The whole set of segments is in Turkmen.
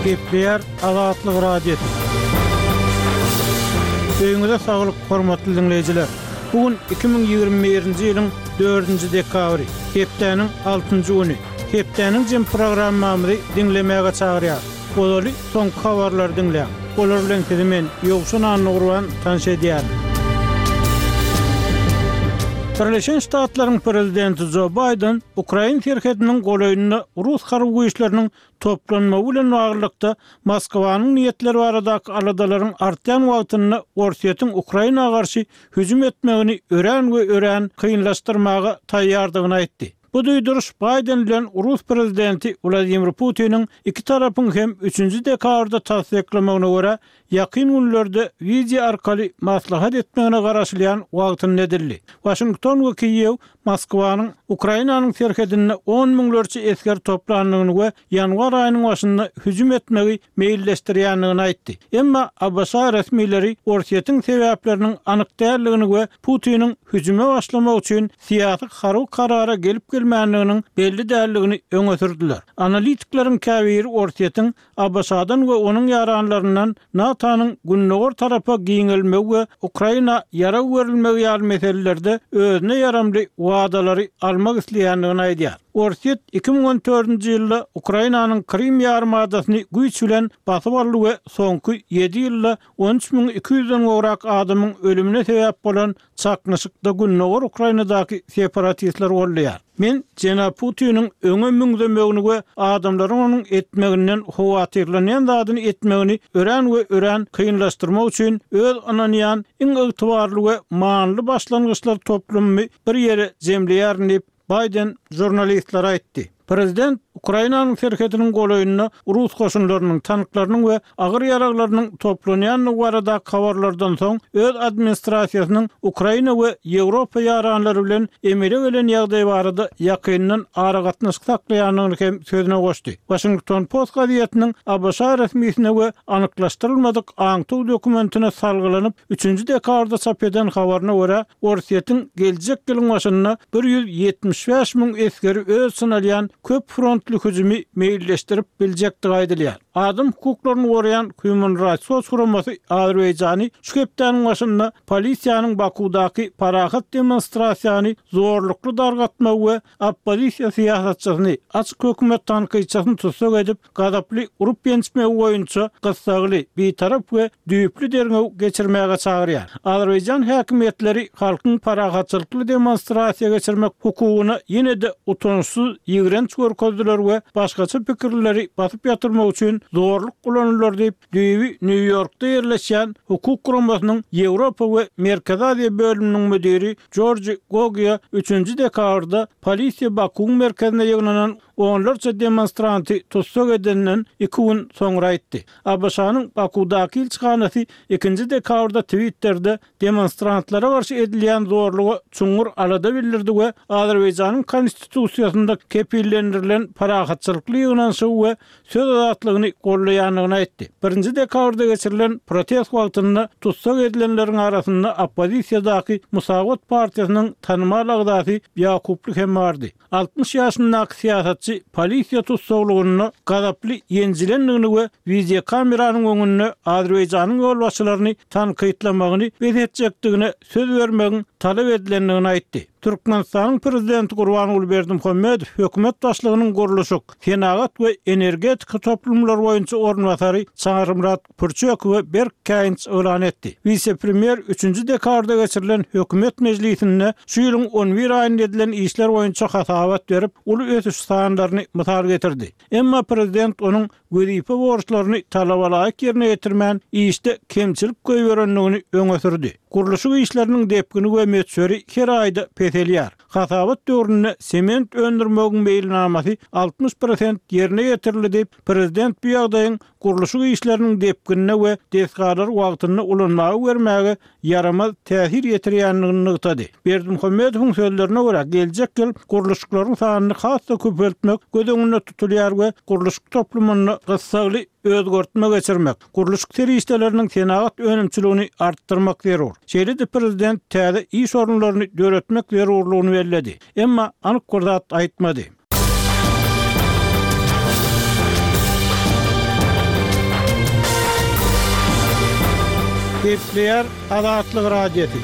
Kepler Azatlyk radiosu. Öňüňizde saglyk, hormatly dinleýijiler. Bugün 2021-nji ýylyň 4-nji dekabry, hepdeniň 6-njy güni. Hepdeniň jem programmamyzy dinlemäge çagyrýar. Bolary soňky habarlary dinleýär. Olar bilen men Ýogşan Anurwan tanış edýär. Birleşen Ştatlaryň prezidenti Joe Biden, Ukraina terhetiniň golaýyny Rus harby güýçleriniň toplanmagy bilen baglykda Moskwanyň niýetleri baradaky aladalaryň artýan wagtyny Orsiýetiň Ukrainaga garşy hüjüm etmegini ören kynlaşdyrmagy taýýardygyny aýtdy. Bu duýduruş Biden bilen Rus prezidenti Vladimir Putin'in iki tarapyň hem 3-nji dekabrda tasdiklamagyna görä ýakyn günlerde video arkaly maslahat etmegine garaşlayan wagtyny nedilli. Washington we Kiyew Moskwanyň Ukrainanyň terhetine 10 miňlerçe esker toplanýanyny we ýanwar aýynyň başynda hüjüm etmegi meýilleşdirýändigini aýtdy. Emma USA resmileri Orsiýetiň sebäpleriniň anyk däldigini we Putin'in hüjüme başlamak üçin siýasy karara gelip gelmänliginiň belli däldigini öňe sürdiler. Analitiklerin käbiri Orsiýetiň USA-dan we onuň ýaranlaryndan NATO'nyň günnäger tarapa giňilmegi we Ukraina ýara berilmegi ýaly meselelerde özüne ýaramly wagdalary almak isleýändigini aýdýar. Orsiýet 2014-nji ýylda Ukrainanyň Krim ýarymadasyny güýç bilen basyp aldy we soňky 7 ýylda 13.200-den gowrak adamyň ölümine sebäp bolan çaknyşykda günnäger Ukrainadaky separatistler bolýar. Men Jenap Putin'in öňe müňdemegini we adamlaryň onuň etmeginden howatyrlanýan zadyny etmegini ören kynlaşdyrmak üçin öz ananýan iň ygtybarly we maňly başlangyçlar toplamy bir ýere jemleýär diýip Biden jurnalistlere aýtdy. Prezident Ukrainanyň terhetiniň golaýyny Rus goşunlarynyň tanklarynyň we agyr ýaraglarynyň toplanýanyny barada habarlardan soň öz administrasiýasynyň Ukraina we Ýewropa ýaranlary bilen emele gelen ýagdaý barada ýakyndan ara gatnaşyk saklaýanyny hem sözüne goşdy. Washington Post gazetiniň USA resmiýetine we anyklaşdyrylmadyk aňtyk dokumentine salgylanyp 3-nji dekabrda çap eden habaryna görä Orsiýetiň geljek ýylyň başynda 175.000 eskeri öz synalýan köp frontly hüjümi meýilleşdirip biljekdi aýdylýar. Adam hukuklaryny goraýan Human Rights Watch guramasy Azerbaýjany şu hepdeniň başynda polisiýanyň Bakudaky parahat demonstrasiýany zorlukly dargatma we oppozisiýa siýasatçysyny açyk hökümet tankyçysyny tutsak edip gadaply urup ýençmegi boýunça gyssaly betarap we düýüplü derňew geçirmäge çagyrýar. Azerbaýjan häkimetleri halkyň parahatçylykly demonstrasiýa geçirmek hukugyny ýene-de utançsız ýigrenç görkezdiler we başgaça pikirleri basyp ýatyrmak üçin zorluk kullanılır diýip New York'ta ýerleşýän hukuk guramasynyň Ýewropa we Merkez Aziýa bölüminiň müdiri George Gogia 3-nji dekabrda polisiýa Bakuň merkezine ýygnanan onlarca demonstranty tutsak edenden 2 gün soňra aýtdy. Abaşanyň Bakudaky ilçihanasy 2-nji dekabrda Twitter'de demonstrantlara garşy edilýän zorlugy çuňur alada bildirdi we Azerbaýjanyň konstitusiýasynda kepillendirilen parahatçylykly ýygnaşy we söz azatlygyny gollaýanyny aýtdy. 1-nji dekabrda geçirilen protest wagtynda tutsak edilenleriň arasynda oppozisiýadaky Musavat partiýasynyň tanymal agdasy Ýakuply hem bardy. 60 ýaşyndaky siýasatçy polisiýa tutsaklygyny gadaply ýenjilendigini we video kameranyň öňünde Azerbaýjanyň ýolbaşçylaryny tankytlamagyny bezetjekdigine söz bermegin talap edilendigini aýtdy. Türkmenistanyň prezidenti Gurbanuly Berdimuhammedow hökümet başlygynyň guruluşy, senagat we energetika toplumlar boýunça ornwasary Çağrımrat Pürçök we Berk Kaýynç ölan etdi. Vice-premier 3-nji dekabrda geçirilen hökümet mejlisinde şu ýylyň 11 aýynda edilen işler boýunça hasabat berip, uly ötüş sanlaryny mysal getirdi. Emma prezident onuň wezipä borçlaryny talabalaýyk ýerine ýetirmän işde kemçilik göýberenligini öňe sürdi. Guruluşy işleriniň depgini we meçheri her aýda peselýär. Hasabat döwründe sement öndürmegiň beýlenamasy 60% ýerine ýetirildi diýip prezident bu ýagdaýyň guruluşy işleriniň depginine we desgalar wagtyny ulanmagy bermäge yaramaz täsir ýetirýändigini ýytdy. Berdimuhammedowyň sözlerine görä geljek ýyl guruluşlaryň sanyny hassa köpeltmek göz tutulýar we guruluş toplumyny gyssaly özgörtme geçirmek, guruluş terişlerinin senagat önümçülüğünü arttırmak zerur. Şeýle-de prezident täze iş orunlaryny döretmek zerurlugyny belledi. Emma anyk gurdat aýtmady. Gepleyer Azatlyk radiosi.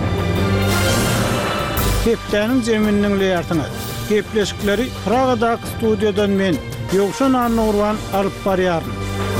Geplerin zeminiň leýartyny. Gepleşikleri Pragadak studiodan men Ýogşan Annurwan alyp barýaryn.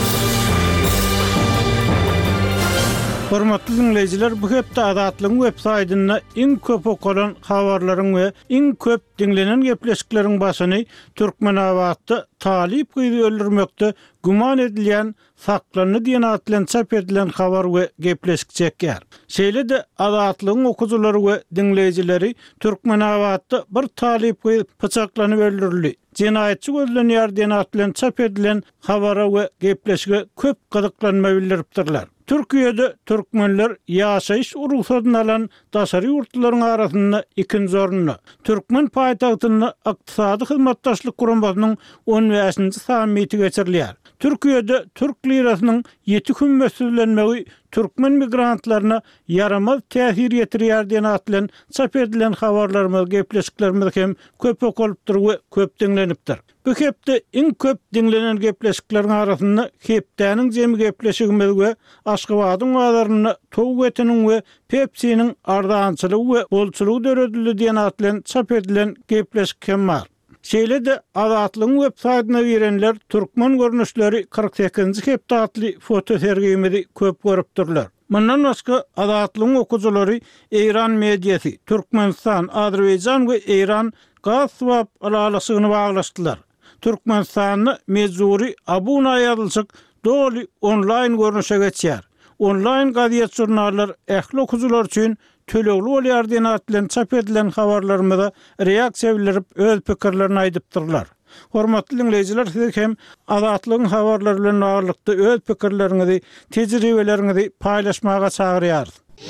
Hormatly dinleyijiler, bu hepde Azatlygyň web-saýtyna iň köp okulan habarlaryň we iň köp dinlenen gepleşikleriň başyny Türkmenawatda talip gyzy öldürmekde guman edilýän saklanyny diýen atlan çap edilen habar we gepleşik çekýär. Şeýle-de Azatlygyň okuwçylary we dinleyijileri Türkmenawatda bir talip gyzy pyçaklanyp öldürildi. Cinayetçi gözlenýär diýen atlan çap edilen habara we gepleşige köp gyzyklanma bildiripdirler. Türkiýede türkmenler ýaşaýyş urugsadyny alan daşary ýurtlaryň arasynda ikinji orunda. Türkmen paýtagtyny ykdysady hyzmatdaşlyk gurambasynyň 15-nji sammiti geçirilýär. Türkiýede türk lirasynyň 7 gün mesullenmegi türkmen migrantlaryna yaramaz täsir ýetirýär diýen atlan çap edilen habarlarymyz, gepleşiklerimiz hem köp okulypdyr we köp dinlenipdir. Bu hepde iň köp dinlenen gepleşikleriň arasynda hepdäniň jemi gepleşigimiz we Aşgabatyň wagtlaryny tow etiniň we Pepsi'niň ardançylygy we bolçylygy döredildi diýen atlan çap edilen gepleşik hem bar. Şeýle-de Azatlygyň web-saýtyna girenler türkmen görnüşleri 48-nji hepde atly foto sergimizi köp görüpdirler. Mundan başga Azatlygyň okuwçylary Eýran mediýasy, Türkmenistan, Azerbaýjan we Eýran gaz swap alalysygyny baglaşdylar. Türkmenistanyň mezuri Abuna ýazylşyk doly online görnüşe geçýär. Online gaziýet jurnallar ähli okuwçylar üçin tölegli bolýar diýen atlan çap edilen habarlarymyza reaksiýa bildirip öz pikirlerini aýdypdyrlar. Hormatly dinleyijiler, siz hem Azatlygyň habarlary bilen baglykda öz pikirleriňizi, tejribeleriňizi paýlaşmaga çagyrýar.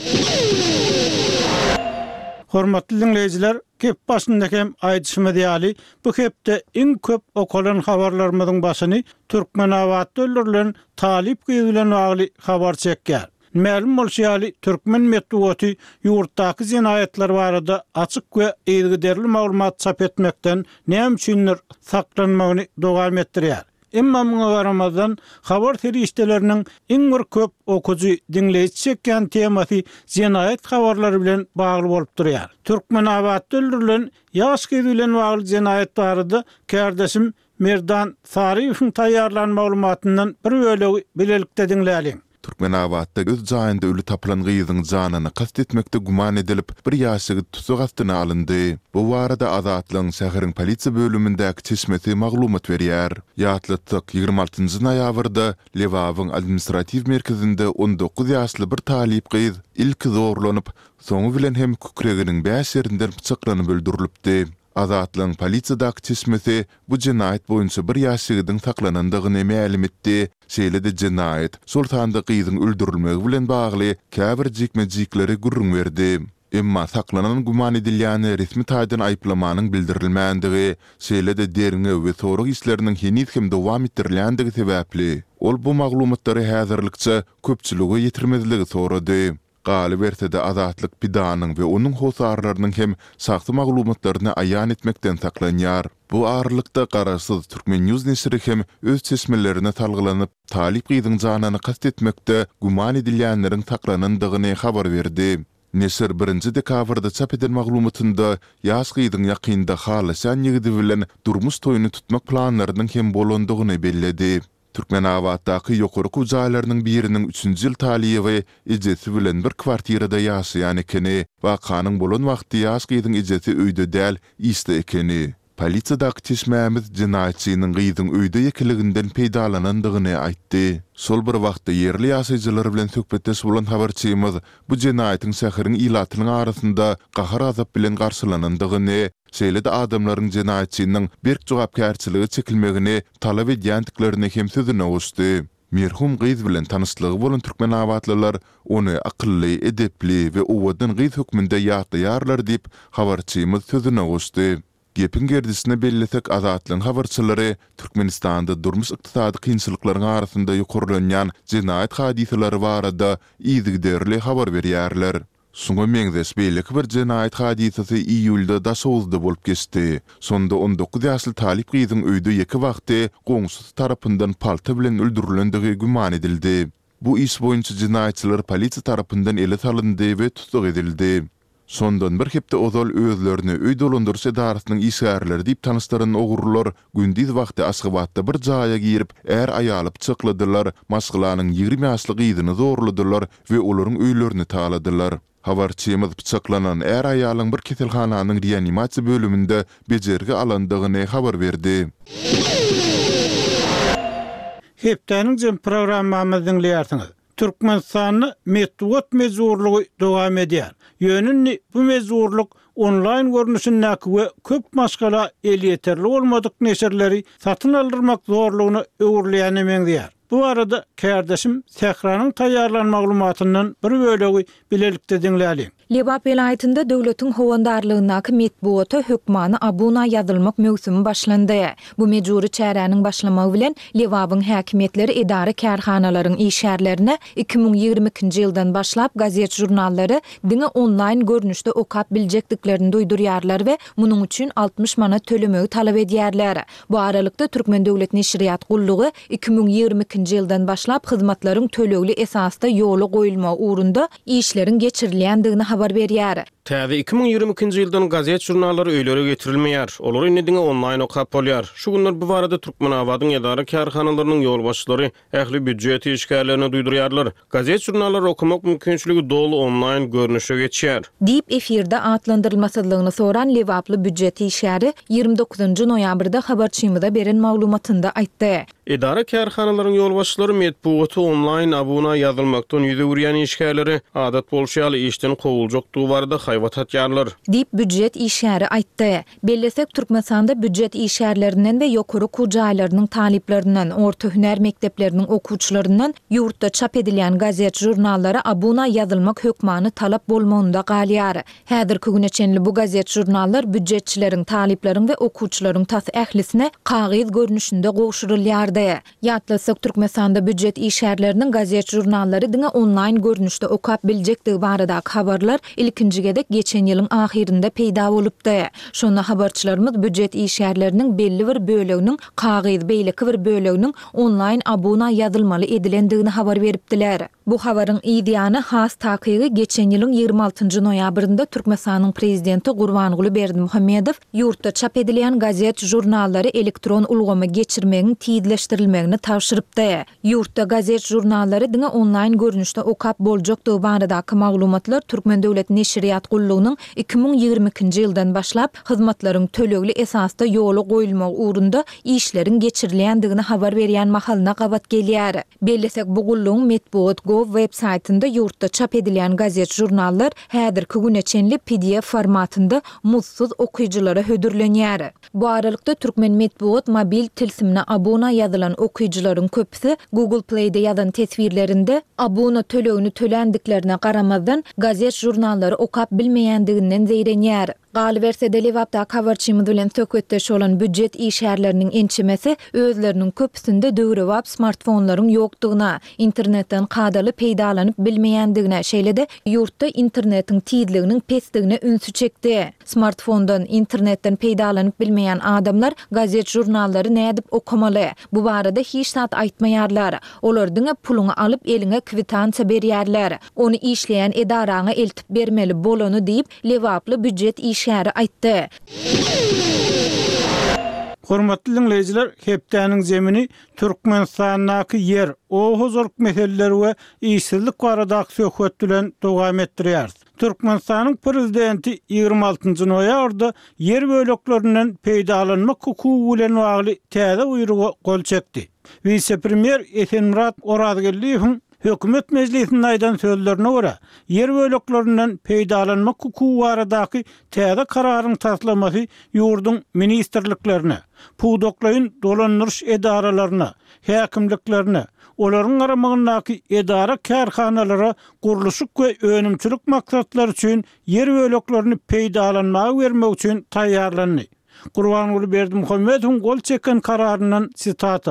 Hormatly dinleyijiler, gep başyndaky aýdyşymy diýäli, bu hepde iň köp okulan habarlarymyzyň başyny Türkmenawatda öldürilen talip gyzy bilen bagly habar çekýär. Ma'lum bolýaly, türkmen medeniýeti ýurtdaky jinayetler barada açyk we ýergiderli maglumat çap etmekden näme üçindir saklanmagyny dowam etdirýär. Emma muňa garamazdan habar terişdeleriniň iň bir köp okuwçy dinleýiji çekýän temasy jinayet habarlary bilen bagly bolup durýar. Türkmenawatda öldürilen ýaş gyzy bilen bagly jinayet barada kardeşim Merdan Sariýewiň taýýarlan maglumatyndan bir bölegi bilelikde dinläýäliň. Türkmenawatda öz jaýynda ölü tapylan gyzyň janyny kast etmekde guman edilip bir ýaşagy tutuk astyna alyndy. Bu barada Azatlygyň şäheriň polisiýa bölümindäki çeşmesi maglumat berýär. Ýatlyk 26-njy noýabrda Lewawyň administrativ merkezinde 19 ýaşly bir talip gyz ilki zorlanyp, soňu bilen hem kükreginiň bäş ýerinden pyçaklanyp öldürilipdi. Azatlygyň polisiýadaky çeşmesi bu jinayet boýunça bir ýaşagydyň saklanandygyny ma'lum etdi. Şeýle-de jinayet sultanda gyzyň öldürilmegi bilen bagly käbir jikmejikleri gurrun berdi. Emma saklanan guman edilýän resmi taýdan aýplamanyň bildirilmänligi, şeýle-de deriňe we sorag işleriniň henüz hem dowam etdirilýändigi sebäpli ol bu maglumatlary häzirlikçe köpçüligi ýetirmezligi sorady. Galy berse-de Azatlyk pidanyň we onuň hosarlarynyň hem saxta maglumatlaryny aýan etmekden saklanýar. Bu aralykda garaşsyz Türkmen News nesiri hem öz çeşmelerine talgylanyp, talip gyzyň janyny kast etmekde guman edilýänleriň saklanandygyny habar berdi. Nesir 1-nji dekabrda çap edilen maglumatynda ýaş gyzyň ýakynda halasan ýigidi bilen durmuş toýuny tutmak planlarynyň hem bolandygyny belledi. Türkmenawatdaky ýokary kujaýlarynyň biriniň 3-nji ýyl talyby ejesi bilen bir kwartirada ýaşaýan ekeni, wakanyň bolan wagty ýaş gyzyň ejesi öýde däl, iste ekeni. Polisiýadaky çeşmämiz jinayetçiniň gyzyň öýde ýekiliginden peýdalanandygyny aýtdy. Sol bir wagtda ýerli ýaşaýjylar bilen söhbetdeş bolan habarçymyz bu jinayetiň şäheriň ilatynyň arasynda gahar azap bilen garşylanandygyny, şeýle-de adamlaryň jinayetçiniň berk jogapkärçiligi çekilmegini talap edýändiklerini hem sözüne goşdy. Merhum gyz bilen tanışlygy bolan türkmenawatlylar ony akylly, edepli we owadan gyz hökmünde ýatýarlar diýip habarçymyz sözüne goşdy. Gepin gerdisine belletek Azatlygyň habarçylary Türkmenistanda durmuş ykdysady kynçylyklaryň arasynda ýokurlanýan jinayet hadiseleri barada ýygyderli habar berýärler. Şoňa meňzeş beýleki bir jinayet hadisesi iýulda daşowuzda bolup geçdi. Sonda 19 ýaşly talip gyzyň öýde ýeki wagty goňşusy tarapyndan palta bilen öldürilendigi guman edildi. Bu iş boyunca cinayetçiler polisiýa tarapyndan ele salyndy we tutuk edildi. Sondan bir hepde ozal özlerini öý dolandyrys edarasynyň işgärleri diýip tanışdyran ogurlar gündüz wagty Aşgabatda bir jaýa girip aýalyp çykladylar, maşgylanyň 20 ýaşlyk ýygyny zorladylar we olaryň öýlerini taladylar. Habarçymyz bıçaklanan aýalyň bir keselhananyň reanimasiýa bölüminde bejergi alandygyny habar berdi. Hepdeniň jem programmamyzyň dinleýärsiňiz. Türkmenistanyň medeniýet mezurlugy dowam edýär. Ýönünni bu mezurluk online görnüşindäki we köp maşgala el ýeterli bolmadyk neşerleri satyn aldyrmak zorlugyny öwürleýän emeňdýär. Bu arada kardeşim Sehranyň taýýarlan maglumatyndan bir bölegi bilelikde dinläýäliň. Lewap vilayetinde döwletiň howandarlygynaky medeniýete hökmany abuna ýazylmak mögsümi başlandy. Bu mejburi çäräniň başlamagy bilen Lewapyň häkimetleri edara kärhanalaryň işgärlerini 2022-nji ýyldan başlap gazet jurnallary diňe online görnüşde okap biljekdiklerini duýdurýarlar we munyň üçin 60 manat tölemegi talap edýärler. Bu aralykda Türkmen Döwlet Neşriýat Gullugy 2022-nji ýyldan başlap hyzmatlaryň tölegli esasda ýola goýulma uğrunda işleriň geçirilýändigini habar berýär. Täze 2022-nji ýyldan gazet jurnallary öýlere getirilmeýär. Olar indi online okap bolýar. Şu günler bu barada Türkmenabadyň edara kärhanalarynyň ýolbaşçylary ähli büdjet işgärlerini duýdurýarlar. Gazet jurnallary okumak mümkinçiligi dolu online görnüşe geçýär. Diýip efirde atlandyrylmasylygyny soran Lewaply büdjet işgäri 29-njy noýabrda habarçymyza beren maglumatynda aýtdy. Edara kärhanalaryň ýolbaşçylary medeniýete online abuna ýazylmakdan ýüze görýän işgärleri adat bolşýaly işden kowuljak barada haýwat atýarlar. Diýip büdjet işgäri aýtdy. Bellesek Türkmenistanda büdjet işgärlerinden we ýokary okuw jaýlarynyň taliplerinden, orta hüner mekdepleriniň okuwçylaryndan ýurtda çap edilýän gazet jurnallary abuna ýazylmak hökmany talap bolmagynda galýar. Häzirki güneçenli bu gazet jurnallar büdjetçileriň talipleriň we okuwçylaryň tas ählisine kagyz görnüşinde goşurulýar. Ýatlasak Türkmenistanda büdjet işgärleriniň gazet jurnallary diňe online görnüşde okap biljekdigi baradaky habarlar ilkinji gedek geçen ýylyň ahirinde peýda bolupdy. Şonu habarçylarymyz büdjet işgärleriniň belli bir böleginiň kagyz beýleki bir böleginiň online abuna ýazylmaly edilendigini habar beripdiler. Bu habaryň ýa has takygy geçen ýylyň 26-njy noýabrynda Türkmenistanyň prezidenti Gurbanguly Berdimuhammedow ýurtda çap edilýän gazet jurnallary elektron ulgama geçirmegiň tiýidleşdirilmegini tapşyrypdy. Ýurtda gazet jurnallary diňe online görnüşde okap boljakdygy baradaky maglumatlar Türkmen Döwlet Neşriýat Gullugynyň 2022-nji ýyldan başlap hyzmatlaryň tölegli esasda ýola goýulmagy uğrunda işleriň geçirilýändigini habar berýän mahalyna gabat gelýär. Bellesek bu gullugyň Medeniýet.gov web-saytynda ýurtda çap edilýän gazet jurnallar häzirki güneçenli PDF formatynda mutsuz okuýjylara hödürlenýär. Bu aralykda Türkmen Medeniýet mobil tilsimine abuna ýazylan okuýjylaryň köpüsi Google Play'de ýazan tesvirlerinde abuna tölegini tölendiklerine garamazdan gazet jurnallary okap bilmeýändiginden zeýrenýär. Galybersede Lewapda habarçymyz bilen söhbetdeş bolan büdjet işgärleriniň ençimesi özleriniň köpüsinde döwrewap smartfonlaryň ýokdugyna, internetden kadaly peýdalanyp bilmeýändigine, şeýle-de ýurtda internetiň tiýidliginiň pesdigine ünsü çekdi. Smartfondan, internetden peýdalanyp bilmeýän adamlar gazet jurnallary nädip okamaly? Bu barada hiç zat aýtmaýarlar. Olar diňe puluny alyp eliňe kwitansiýa berýärler. Onu işleýän edaraňa eltip bermeli bolany diýip Lewaply büdjet işgäri aýtdy. Hormatly dinleýijiler, hepdeniň zemini Türkmenistanyňky yer, owuzluk meseleleri we işsizlik baradaky söhbet bilen dowam etdirýär. Türkmenistanyň prezidenti 26-njy noýabrda yer böleklerinden peýdalanmak hukugy bilen bagly täze buyruga gol çekdi. Vice-premier Esenmurat Orazgeliýewiň Hökümet Meclisinin aýdan sözlerine görä, yer böleklerinden peýdalanmak hukugy baradaky täze kararyň taslamasy ýurdun ministrliklerine, puwdoklaýyn dolandyryş edaralaryna, häkimliklerine, olaryň garamagyndaky edara kärhanalara gurulşyk we önümçilik maksatlary üçin yer böleklerini peýdalanmagy bermek üçin taýýarlandy. Gurbanguly Berdimuhammedow gol çeken kararynyň sitata.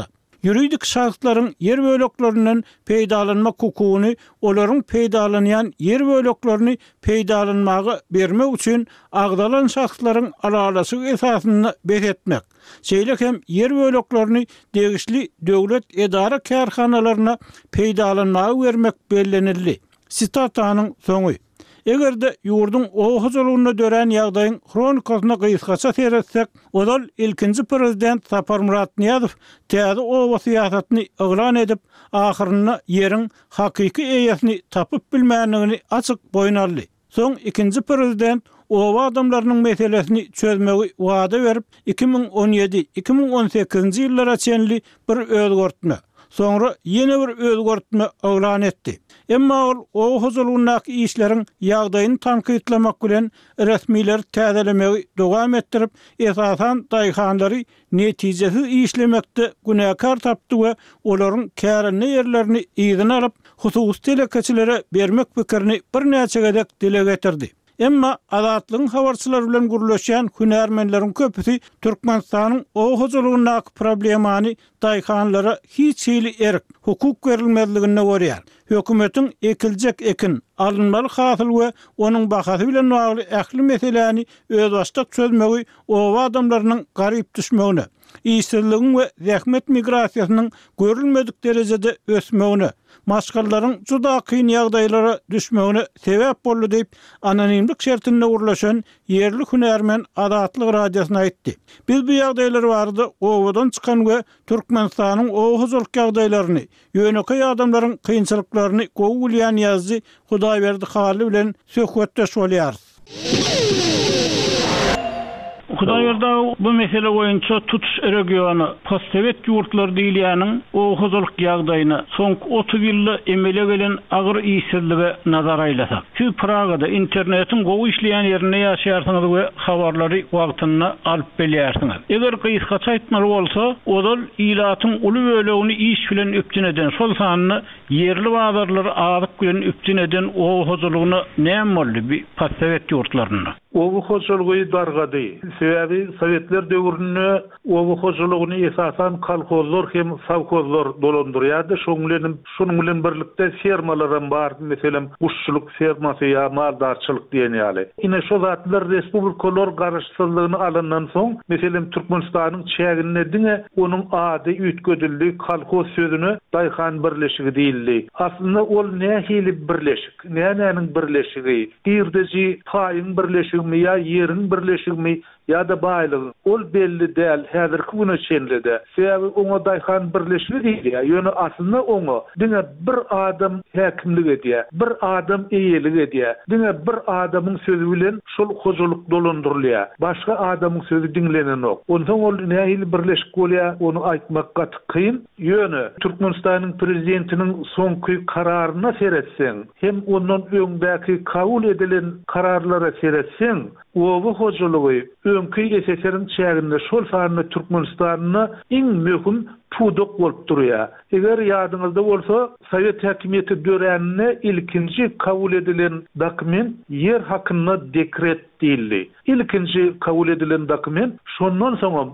Yuridik şahsların yer bölüklerinden peýdalanma hukugyny olaryň peýdalanýan yer bölüklerini peýdalanmagy bermek üçin agdalan şahslaryň aralasy esasyny betetmek. Şeýle hem yer bölüklerini degişli döwlet edara kärhanalaryna peýdalanmagy bermek bellenildi. Sitataanyň soňy. Egerde ýurdun oğuzuluğuna dören ýagdaýyň kronikasyna gysgaça seretsek, odal ilkinji prezident Sapar Murat Niýazow täze owa syýasatyny eglan edip, ahyrynda ýeriň hakyky eýesini tapyp bilmänligini açyk boýnaldy. Soň ikinji prezident owa adamlarynyň meselesini çözmegi wada berip 2017-2018 ýyllara çenli bir özgörtme, soňra ýene bir özgörtme eglan etdi. Emma ol huzurluğundaki işlerin ýagdaýyny tankytlamak bilen resmiler täzelemegi dowam etdirip, esasan daýhanlary netijesiz işlemekde günäkar tapdy we olaryň kärine ýerlerini ýygyna alyp, hususy telekeçilere bermek pikirini bir näçe gedek dile getirdi. Emma azatlygyň habarçylary bilen gurulýan hünärmenleriň köpüsi Türkmenistanyň o huzurluğundaky problemany daýhanlara hiç hili erk, hukuk berilmezligine görýär. Hökümetiň ekiljek ekin, alınmaly hasyl we onuň bahasy bilen bagly ähli meseleni öz başda çözmegi owa adamlarynyň garyp düşmegine, işsizligiň we zähmet migrasiýasynyň görülmedik derejede ösmegine, maşgallaryň juda kyn ýagdaýlara düşmegine sebäp boldy diýip anonimlik şertinde urlaşan yerli hünärmen Azatlyk radiosyna aýtdy. Biz bu ýagdaýlar barada owadan çykan we Türkmenistanyň owuzlyk ýagdaýlaryny, ýöneki adamlaryň kynçylyklaryny gowulýan ýazdy Hudaýberdi haly bilen söhbetdeş bolýar. Hudaýberdi bu mesele boýunça tutuş regiony postsovet ýurtlar diýilýäniň owuzlyk ýagdaýyna soňky 30 ýylda emele gelen agyr işsizlige nazar aýlasak. Siz Pragada internetiň gowy işleýän ýerinde ýaşaýarsyňyz we habarlary wagtyna alyp bilýärsiňiz. Eger gysgaça aýtmaly bolsa, odal ilatyň uly bölegini iş bilen öpdineden, şol sanyny yerli bazarlary azyk bilen öpdineden owuzlygyny näme boldy bu postsovet ýurtlaryna? Owu hoşulugy dargady. Sebäbi Sovetler döwründe owu hoşulugyny esasan kolhozlar hem savhozlar dolandyrýardy. Şonuň bilen birlikde fermalar bar, meselem uşçuluk fermasy ýa maldarçylyk diýen ýaly. Ine şo zatlar respublikalar garaşsyzlygyny alandan soň, meselem Türkmenistanyň çägine diňe onuň ady üýtgedildi kolhoz sözüni daýhan birleşigi diýildi. Aslynda ol nähili birleşik, nämäniň birleşigi? Ýerdeji taýyň birleşigi ya yerin birleşigmi ya da baýlygy ol belli däl häzirki güne çenlede. Sebäbi oňa daýhan birleşigi diýilýär. Ýöne aslynda oňa diňe bir adam häkimlik edýär, bir adam eýelik edýär. Diňe bir adamyň sözü bilen şol hoşuluk dolandyrylýar. Başga adamyň sözü diňlenenok. Ondan ol nähili birleşik bolýar, onu aýtmak gaty kyn. Ýöne Türkmenistanyň prezidentiniň soňky kararyna seretseň, hem ondan öňdäki kabul edilen kararlara seretseň, owu hoşulugy öňkü SSR-iň çäginde şol sanyny Türkmenistanyna iň möhüm puduk bolup durýar. Eger ýadyňyzda bolsa, Sovet häkimiýeti dörenine ilkinji kabul edilen dokument yer hakyna dekret diýildi. İlkinji kabul edilen dokument şondan soň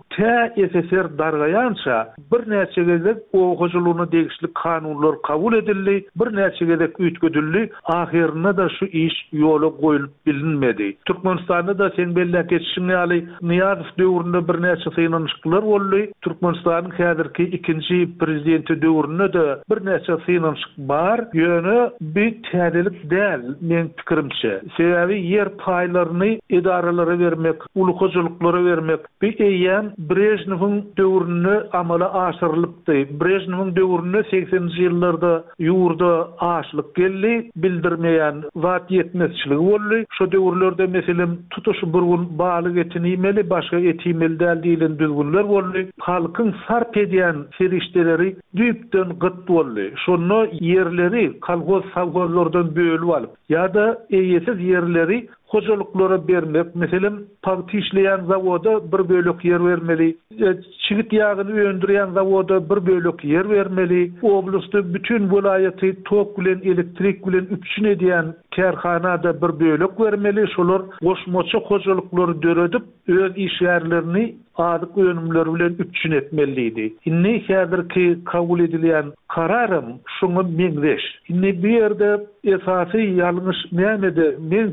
SSR dargaýança bir näçe gezek oğuzlugyna degişli kanunlar kabul edildi, bir näçe gezek üýtgedildi. Ahirine da şu iş ýola goýulyp bilinmedi. Türkmenistanda da sen belli geçişini ýaly Niýazow döwründe bir näçe synanyşyklar boldy. Türkmenistanyň häzirki ikinji prezidenti döwründe de bir näçe synanyşyk bar. Ýöne bir täzelik däl men pikirimçe. Sebäbi yer paýlaryny idaralara vermek, ulukozuluklara vermek, bir eýän Brejnewiň döwrüne amala aşyrylypdy. Brejnewiň döwrüne 80-nji ýyllarda ýurda açlyk geldi, bildirmeýän zat ýetmezçiligi boldy. Şo döwürlerde meselem tutuş burgun balyk etini başga etimel däl diýilen düzgünler boldy. Halkyň sarp edýän serişdeleri düýpden gyt boldy. Şonu yerleri kolhoz savgozlardan bölüp alyp, ýa-da eýesiz yerleri hoşuluklara bermek, meselem pagty işleýän zawoda bir bölük yer bermeli, çigit ýagyny öndürýän zawoda bir bölük yer bermeli, oblastda bütün vilayaty tok bilen elektrik bilen üçin edýän kärhanada bir bölük vermeli, şolar goşmaça hojalykları döredip öz iş ýerlerini adyk önümleri bilen üçin etmeliydi. Inni häzirki kabul edilen kararym şuňa meňdeş. Inni bir ýerde esasy ýalňyş näme-de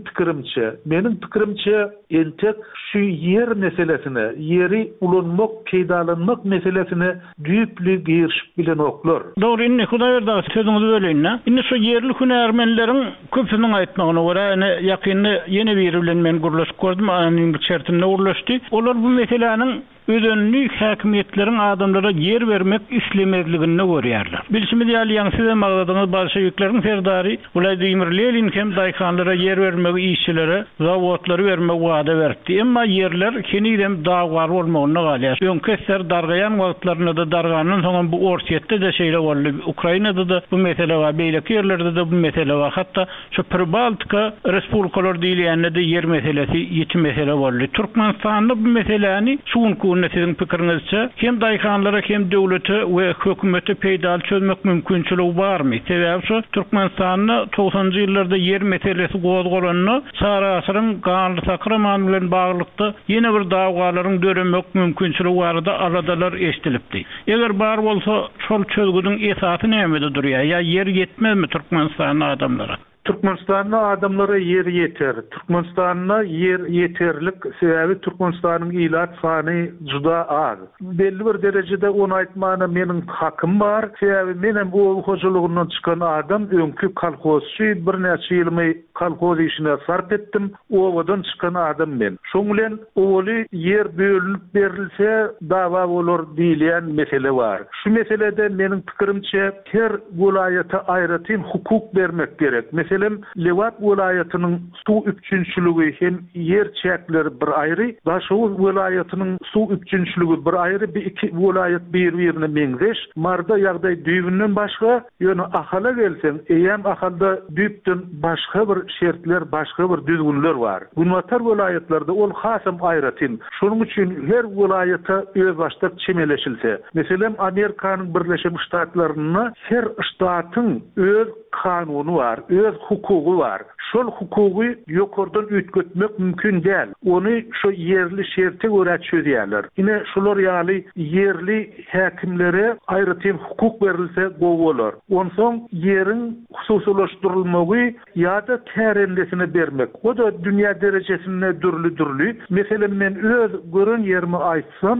meniň pikirimçe entek şu yer meselesine, yeri ulanmak, peýdalanmak meselesine düýpli girişip bilen oklar. Dogry, inni Hudaýerda sözüňizi böleýin. Inni şu yerli hünärmenleriň köpüniň aýtmagyna görä, ýakynda ýene biri bilen men gurlaşyp gördüm, anyň bir çertinde urlaşdy. Olar bu meseleniň ödönlük häkimetleriň adamlara yer vermek islemezligini görýärler. Bilşimiz ýaly size magdadyňyz bolşewikleriň serdary Vladimir Lenin hem daýkanlara yer vermek, işçilere zawodlary vermek wada berdi. Emma yerler kenidem dagwar bolmagyna galýar. Öňkeser dargayan wagtlaryna da darganyň soňra bu orsiýetde de şeýle boldy. Ukrainada da bu mesele var, beýleki yerlerde de bu mesele var. Hatda şu Pribaltika respublikalar diýilýände de yer meselesi ýeti mesele boldy. Türkmenistanda bu meseleni şuň sizin pikirinizçe hem daýkanlara hem döwlete we hökümete peýdal çözmek mümkinçiligi barmy? Sebäbi şu Türkmenistanyň 90-njy ýyllarda yer meselesi gozgolanyny Sara asyryň ganly sakramany bilen baglykda ýene bir dagwalaryň döremek mümkinçiligi barada aradalar eşdilipdi. Eger bar bolsa şol çözgüdüň esasy näme durýar? Ya yer yetmezmi Türkmenistanyň adamlara? Türkmenistan'ın adamlara yer yeter. Türkmenistan'a yer yeterlik sebebi Türkmenistan'ın ilat sany juda az. Belli bir derecede onu aýtmana menin hakym bar. Sebebi menem o hojalygyndan çykan adam öňkü kolhozçy bir näçe ýyl kolhoz işine sarp etdim. Owadan çykan adam men. Şoň bilen oly yer bölünip berilse dawa bolar diýilen mesele var. Şu meselede menin pikirimçe her welaýata aýratyn hukuk bermek gerek. Mesela Lewat welaýatynyň su üçinçiligi hem yer çäkleri bir aýry, Daşow welaýatynyň su üçinçiligi bir aýry, bir iki welaýat bir-birine meňzeş. Marda ýagdaý düýbünden başga, ýöne ahala gelsen, eýem ahalda düýpden başga bir şertler, başga bir düzgünler var. Gunwatar welaýatlarda ol hasam aýratyn. Şonuň üçin her welaýata öz başda çemeleşilse, meselem Amerikanyň Birleşik Ştatlaryna her ştatyň öz kanuny var, öz hukugy var. Şol hukugy ýokardan ötgetmek mümkin däl. Ony şu yerli şerti görä çözýärler. Ine şolar ýaly yerli häkimlere aýratyn hukuk berilse gowy bolar. Onsoň ýeriň hususlaşdyrylmagy ýa-da kärendesine bermek. O da dünýä derejesinde dürli. Meselem men öz görün ýerimi aýtsam,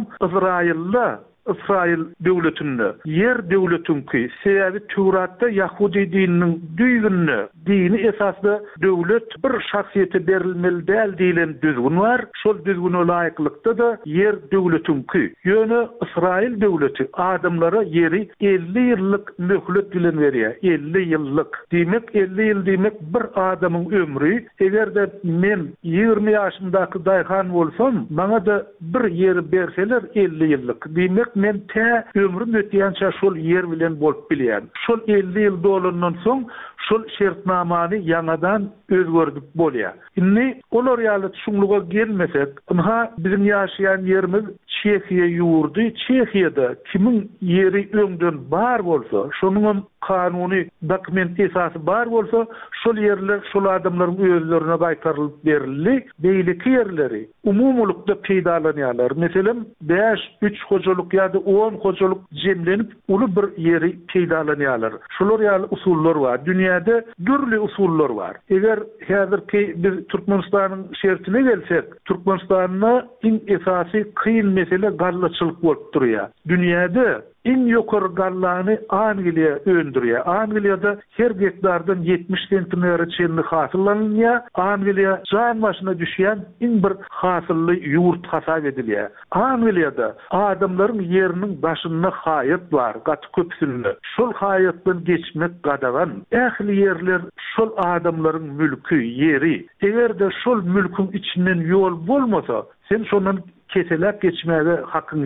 İsrail döwletini, yer döwletinki sebebi Tewratda Yahudi dininiň düýgünni, dini esasda döwlet bir şahsiýete berilmeli däl diýilen düzgün var. Şol düzgüne laýyklykda da yer döwletinki. Ýöne İsrail döwleti adamlara yeri 50 ýyllyk möhlet bilen berýär. 50 ýyllyk. Demek 50 ýyl demek bir adamyň ömrü. Egerde men 20 ýaşyndaky daýhan bolsam, maňa da bir ýeri berseler 50 ýyllyk. Demek men ömrüm ötýänçe şol yer bilen bolup bilýän. Şol 50 ýyl dolandan soň şol şertnamany ýanadan özgördük bolýar. Inni olar ýaly şuňluga gelmesek, ha bizim ýaşaýan ýerimiz Çekiýa ýurdy. Çekiýada kimiň ýeri öňden bar bolsa, şonuň kanuny dokument esasy bar bolsa, şol ýerler şol adamlaryň özlerine gaýtarylyp berildi. Beýleki ýerleri umumlukda peýdalanýarlar. Meselem 5-3 hojalyk ýa-da 10 hojalyk jemlenip uly bir ýeri peýdalanýarlar. Şolar ýaly usullar bar. Dünýäde dürli usullar bar. Eger häzirki biz Türkmenistanyň şertine gelsek, Türkmenistanyň iň esasy kyn mesele garlaçylyk bolup durýar. Dünýäde en ýokary garlany Angliýa öndürýär. Angliýada her hektardan 70 sentner çenli hasylanýar. Angliýa jan başyna düşýän en bir hasylly ýurt hasap edilýär. Angliýada adamlaryň ýeriniň başyna haýat bar, gaty köpsünli. Şol haýatdan geçmek gadagan. Ähli ýerler şol adamlaryň mülkü, ýeri. Egerde şol mülküň içinden ýol bolmasa, sen şondan keselep geçmege hakkın yok.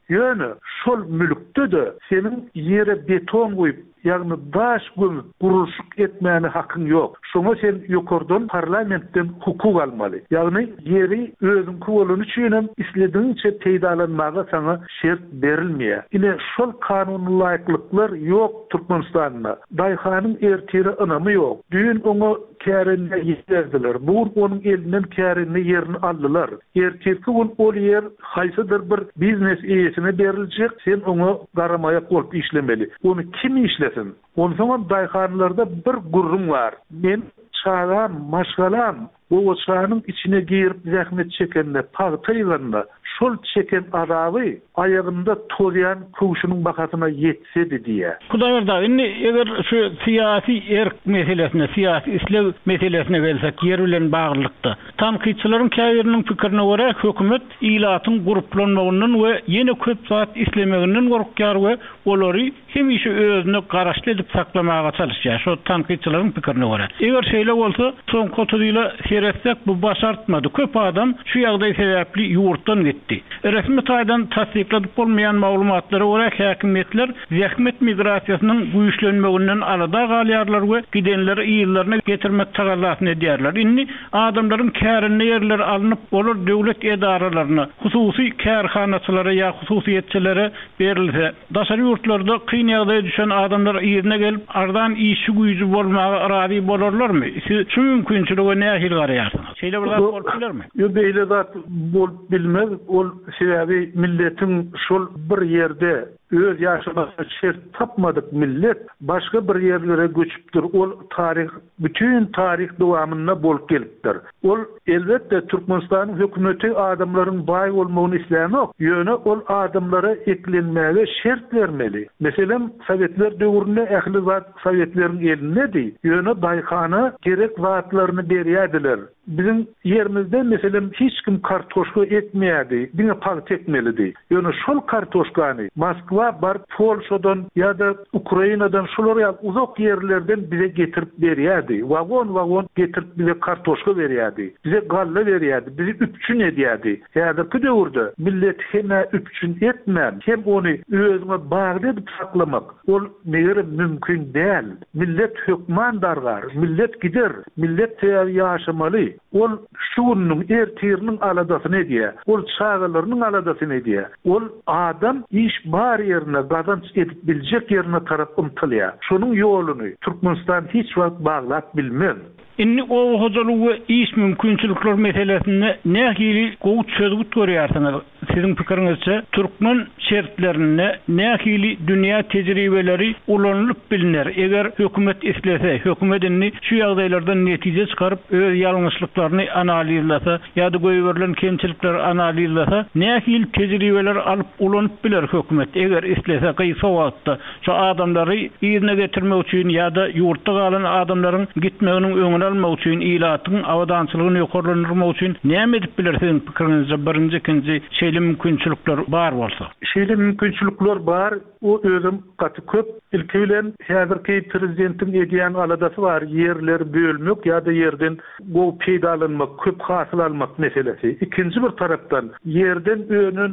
Ýöne şol mülkde de senin yere beton koyup ýagny daş gömüp gurulşuk etmäne hakyň ýok. Şoňa sen ýokardan parlamentden hukuk almaly. Ýagny yeri özüň kuwalyny üçin islediňçe peýdalanmaga sana şert berilmeýär. Ine şol kanuny laýyklyklar ýok Türkmenistanda. Daýhanyň ertiri ynamy ýok. Düýün oňa kärinde ýetdirdiler. Bu onuň elinden kärinde ýerini aldylar. Ertirki ol yer haýsydyr bir biznes eýesine beriljek. Sen oňa garamaýak bolup işlemeli. Onu kim işler? Ondan sonra dayhanlarda bir gurrum var. Men çağan, maşgalan, o çağının içine girip zahmet çekende, pagtaylanla, şol çeken adavy ayağında tozayan kuşunun bakatına yetsedi diye. Kudaýarda, eger şu siyasi erk meselesine, siyasi islew meselesine gelsek, yer bilen baglykda. Tanqidçilaryň käbiriniň pikirine görä, hökümet ilatyň gruplanmagynyň we ýene köp saat islemeginden gorkýar we olary hemişe özüne garaşly edip saklamaga çalışýar. Şu tanqidçilaryň pikirine görä. Eger şeýle bolsa, soň kotudyla seretsek bu başartmady. Köp adam şu ýagdaý sebäpli ýurtdan gitdi. Resmi taýdan tasdikladyp bolmaýan maglumatlary görä häkimetler zähmet migrasiýasynyň güýçlenmeginden alada galýarlar we gidenleri ýyllaryna getirmek tagallasyny edýärler. Inni adamlaryň kärine ýerler alınıp bolar döwlet edaralaryna, hususy kärhanaçylara ýa hususiýetçilere berilse, daşary ýurtlarda kyn ýagdaýa düşen adamlar ýerine gelip ardan işi güýjü bolmagy razy bolarlarmy? Siz şu mümkinçiligi nähil garaýarsyňyz? Şeýle bir zat bolup bilermi? Ýok, beýle zat bolup bilmez. Ol sebäbi milletiň şol bir ýerde öz ýaşamasy şert tapmadyk millet başga bir ýerlere göçüpdir. Ol tarih, bütün tarih dowamında bolup gelipdir. Ol elbetde Türkmenistanyň hökümeti adamlaryň baý bolmagyny islämek, ýöne ol adamlara eklenmäge şert bermeli. Meselem Sowetler döwründe ähli zat Sowetlerin elinde ýöne daýhana gerek zatlaryny berýärdiler. Bizim yerimizde meselem hiç kim kartoşka ekmeýärdi, diňe paýt etmelidi. Ýöne şol kartoşkany Moskwa bar Polşadan ya da Ukrainadan şolara uzak yerlerden bize getirip berýärdi. Wagon getirip bize kartoşka berýärdi. Bize galla berýärdi, bizi üpçün edýärdi. Häzirki döwürde millet hem üpçün etmän, hem onu özüne bagly edip saklamak ol meýere mümkin däl. Millet hökmandarlar, millet gider, millet ýaşamaly. Ol şuunun ertirinin aladasyny edýär. Ol çağalarynyň aladasyny edýär. Ol adam iş bar ýerine gazanç edip biljek ýerine tarap umtylýar. Şonuň ýoluny Türkmenistan hiç wagt baglap bilmez. Inni o hojalygy iş mümkinçilikler meselesinde nähili gowy çözgüt görýärsiňiz? Siziň pikiriňizçe Türkmen şertlerine nähili dünýä tejribeleri ulanylyp bilinär. Eger hökümet islese, hökümetini şu ýagdaýlardan netije çykaryp öz ýalňyşlyklaryny analizlasa ýa-da göýberilen kemçilikleri analizlasa nähili tejribeler alyp ulanyp biler hökümet. Eger islese gyýsa wagtda şu adamlary ýerine getirmek üçin ýa-da ýurtda galan adamlaryň gitmeginiň öňüne almak üçin ilatyň awadançylygyny ýokarlandyrmak üçin näme edip bilersiň pikiriňizde? Birinji, ikinji şeýle mümkinçilikler bar bolsa. Şeýle mümkinçilikler bar. O özüm gaty köp. Ilki bilen häzirki prezidentiň edýän aladasy bar. Ýerler bölmek ýa-da ýerden gowy peýdalanmak, köp hasyl almak meselesi. İkinji bir tarapdan ýerden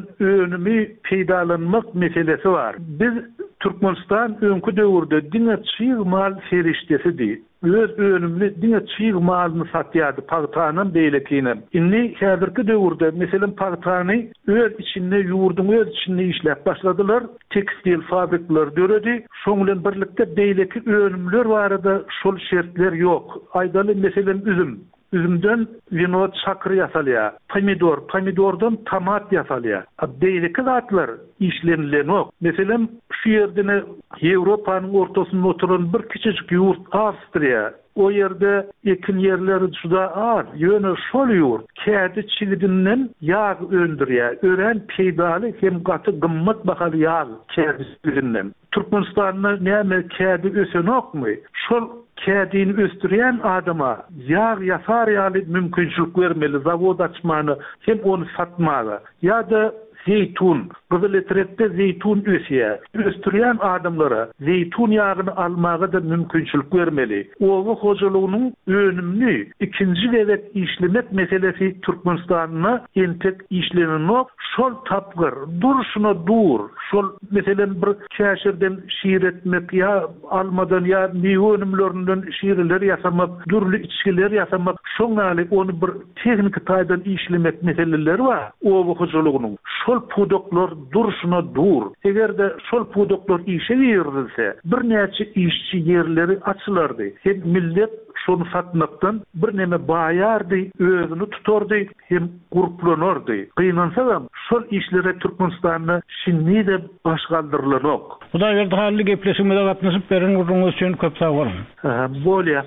önümi peýdalanmak meselesi var. Biz Türkmenistan öňkü döwürde diňe çyýmal feriştesidir. Öz önümli diňe çyýmalyny satýardy pagtanyň beýlekine. Inni häzirki döwürde meselem pagtany öz içinde ýurdun öz içinde işläp başladylar. Tekstil fabrikler döredi. Şoň bilen birlikde beýleki önümler barada şol şertler ýok. Aýdaly meselem üzüm. Üzümden vino çakır yasalya, pomidordan tomat yasalya. Beýleki zatlar işlenilen ok. Meselem şu ýerde Ýewropanyň ortasynda oturan bir kiçik ýurt Awstriýa. O ýerde ekin ýerleri juda az. Ýöne şol ýurt kädi çigidinden ýağ öndürýär. Ören peýdaly hem gaty gymmat bahaly ýağ kädisinden. Türkmenistanda näme kädi ösenokmy? Şol kädini östürýän adama ýağ ýasar ýaly mümkinçilik bermeli, zawod açmany hem onu satmagy. Ýa-da zeytun, Kızıl Etrek'te zeytun ösüye, östürýän adamlara zeytun ýagyny almaga da mümkinçilik bermeli. Owa hojalygynyň önümli ikinji wewet işlemek meselesi Türkmenistanyna entek işlenenok, şol tapgyr, durşuna dur, şol meselen bir käşirden şiir etmek ýa almadan ýa meýwe önümlerinden şiirler ýasamak, dürli içkiler ýasamak, şoňaly onu bir teknik taýdan işlemek meseleleri var. Owa hojalygynyň şol pudoklar durşuna dur. Egerde şol pudoklar işe ýerilse, bir näçe işçi ýerleri açylardy. Hem millet şonu satmaktan bir neme baýardy, özüni tutardy, hem guruplanardy. Gynansa şol işlere Türkmenistanyna şinni de başgaldyrlanok. Hudaý berdi hally gepleşmede gatnaşyp beren uruňyz üçin köp sag bolun. Bolýar.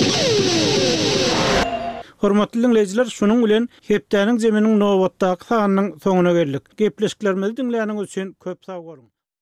Hormatly dinleyijiler, şunuň bilen hepdäniň jeminiň nowatdaky sanynyň soňuna geldik. Gepleşiklerimizi dinleýäniňiz üçin köp sag bolun.